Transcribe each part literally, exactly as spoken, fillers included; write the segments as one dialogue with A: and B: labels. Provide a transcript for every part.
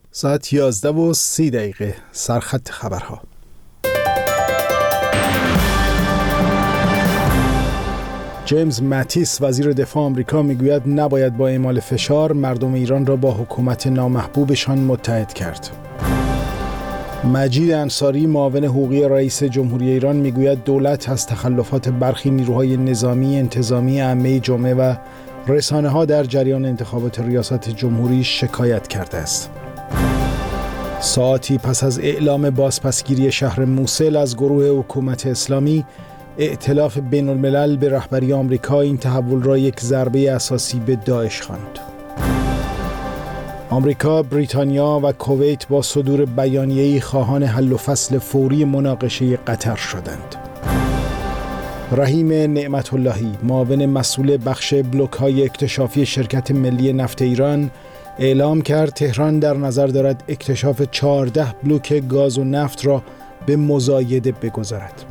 A: ساعت یازده و سی دقیقه. سرخط خبرها. جیمز ماتیس وزیر دفاع آمریکا میگوید نباید با اعمال فشار مردم ایران را با حکومت نامحبوبشان متحد کرد. مجید انصاری معاون حقوقی رئیس جمهوری ایران میگوید دولت از تخلفات برخی نیروهای نظامی، انتظامی عامه جمعه و رسانه‌ها در جریان انتخابات ریاست جمهوری شکایت کرده است. ساعتی پس از اعلام بازپسگیری شهر موصل از گروه حکومت اسلامی، ائتلاف بین الملل به رهبری آمریکا این تحول را یک ضربه اساسی به داعش خواند. آمریکا، بریتانیا و کویت با صدور بیانیه‌ای خواهان حل و فصل فوری مناقشه قطر شدند. رحیم نعمت اللهی، معاون مسئول بخش بلوک‌های اکتشافی شرکت ملی نفت ایران، اعلام کرد تهران در نظر دارد اکتشاف چهارده بلوک گاز و نفت را به مزایده بگذارد.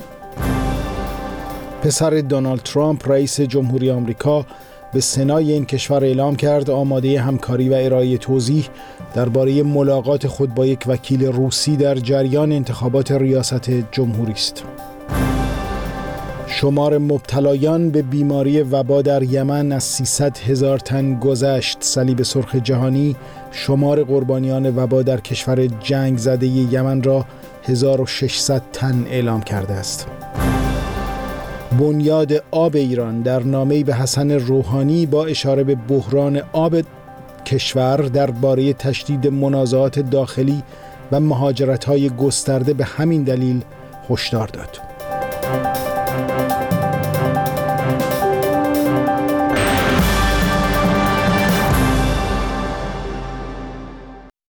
A: پسر دونالد ترامپ، رئیس جمهوری آمریکا، به سنای این کشور اعلام کرد آماده همکاری و ارائه توضیح درباره ملاقات خود با یک وکیل روسی در جریان انتخابات ریاست جمهوری است. شمار مبتلایان به بیماری وبا در یمن از سیصد هزار تن گذشت. صلیب سرخ جهانی شمار قربانیان وبا در کشور جنگ زده یمن را هزار و ششصد تن اعلام کرده است. بنیاد آب ایران در نامه‌ای به حسن روحانی با اشاره به بحران آب کشور درباره تشدید منازعات داخلی و مهاجرت‌های گسترده به همین دلیل هشدار داد.